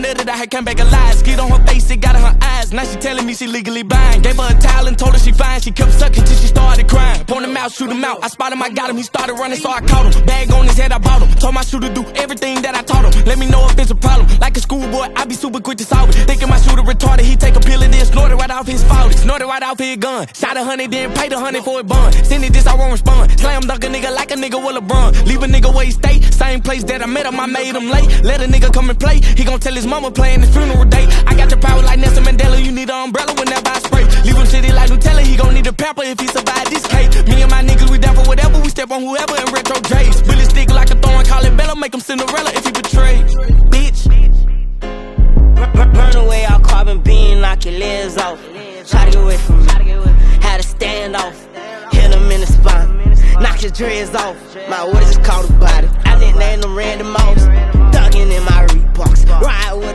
let it, I had came back alive. Skid on her face, it got in her eyes. Now she telling me she legally blind. Gave her a towel and told her she fine. She kept sucking till she started crying. Point him out, shoot him out. I spotted him, I got him. He started running, so I caught him. Bag on his head, I bought him. Told my shooter do everything that I taught him. Let me know if it's a problem. Like a schoolboy, I be super quick to solve it. Thinking my shooter retarded, he take a pill and then snort it right off his fault. Snort it right off his gun. Shot 100, then paid 100 for a bun. Send it this, I won't respond. Slam dunk a nigga like a nigga with LeBron. Leave a nigga where he stay. Same place that I met him, I made him late. Let a nigga come and play. He gon' tell his mama playing his funeral date. I got the power like Nelson Mandela. You need an umbrella whenever I spray. Leave him shitty like Nutella. He gon' need a pamper if he survive this case. Me and my niggas, we down for whatever. We step on whoever in retro J's. Really stick like a thorn, call it Bella. Make him Cinderella if he betray. Bitch. Burn away all carbon beam, knock your legs off. Try to get away from me. Had to stand off. Hit him in the spine. Knock your dreads off. My orders is called a body. I didn't name them random mouse. Thuggin' in my Reeboks. Ride with